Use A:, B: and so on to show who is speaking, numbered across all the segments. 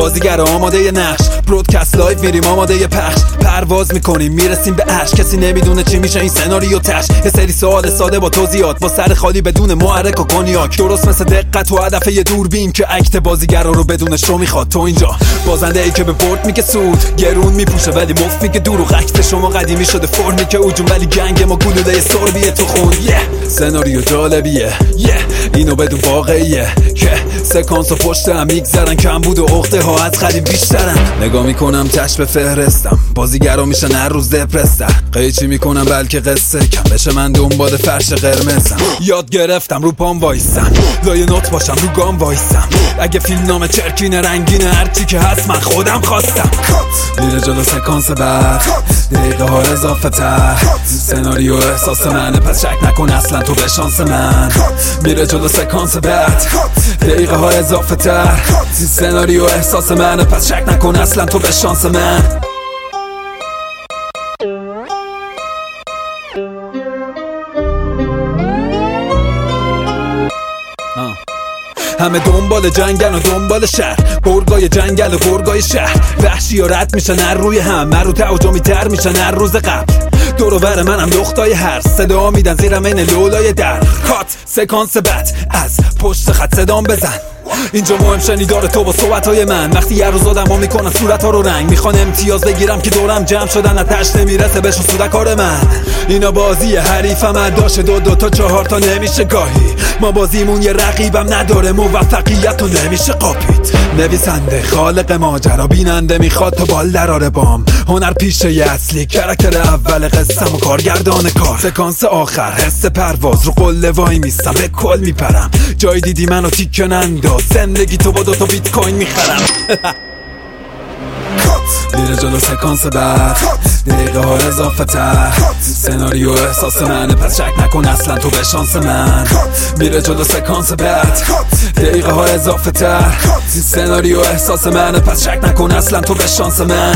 A: بازیگر آماده ی نقش، برودکست لایو میریم آماده ی پخش، پرواز میکنیم میرسیم به عشق. کسی نمیدونه چی میشه این سناریو تش. یه سری سوال ساده با توضیحات، با سر خالی بدون محرک و کنیاک، درست مثل دقت و هدف یه دوربین که اکت بازیگرا رو بدونش رو میخواد. تو اینجا بازنده ای که به برد میگه سود، گرون میپوشه ولی مفت میگه دروغ. اکت شما قدیمی شده فرمی که اوجون، ولی گنگ ما گلوله سربیه تو خون. سناریو جالبیه، اینو بدون واقعیه که سکانس و پشت هم میگذرن، کم بود و عقده ها از قدیم بیشترن. نگاه میکنم تش به فهرستم، بازیگرا میشن هر روز دپرس‌تر. قیچی میکنم بلکه قصه کم بشه، من دنبال فرش قرمزم. یاد گرفتم رو پام وایسم، لای نوت باشم رو گام وایسم. اگه فیلم نام چرکینه رنگینه، هرچی که هست من خودم خواستم. میره جلو سکانس بعد، دقیقه ها اضافه تر. سناریو احساس منه پس شک نکن اصلا تو به شانس من. میره جلو سکانس بعد، دقیقه ها اضافه تر. سناریو احساس منه پس شک نکن اصلا تو به شانس من. همه دنبال جنگل و دنبال شهر، برگای جنگل و برگای شهر. وحشی ها رد میشن هر روی هم، مرو تعجمی تر میشن هر روز قبل. دور و بر منم دختای هر صدا میدن زیرم این لولای در. کات سکانس بد از پشت خط صدام بزن. اینجا مهم شنیدار تو با صحبتهای من. وقتی یه روز آدم ها میکنن صورت ها رو رنگ، میخوان امتیاز بگیرم که دورم جمع شدن، اتش نمیرسه بهشون سودکار من. اینا بازی حریفم داشته دو تا 4 تا نمیشه گاهی. ما بازیمون یه رقیبم نداره، موفقیت رو نمیشه قاپید. نویسنده خالق ماجرا، بیننده میخواد تا بال دراره بام. هنر پیشه ی اصلی، کرکتر اول قصم و کارگردان کار. سکانس آخر حس پرواز، رو قله وای میستم به کل میپرم. جای دیدی منو تیکه ننداز، زندگی تو با 2 تا بیت کوین میخرم. میره جلو سکانس بعد، دقیقه ها اضافه تر. سناریو احساس منه پس شک نکن اصلا تو به شانس من. میره جلو سکانس بعد، دقیقه ها اضافه تر. سناریو احساس منه پس شک نکن اصلا تو به شانس من.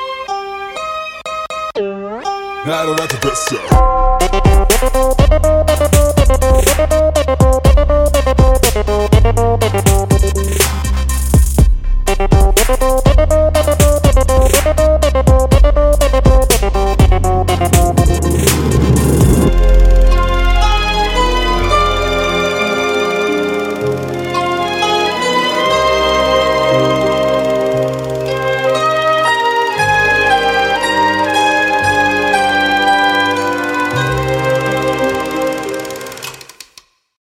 A: I don't like the best stuff.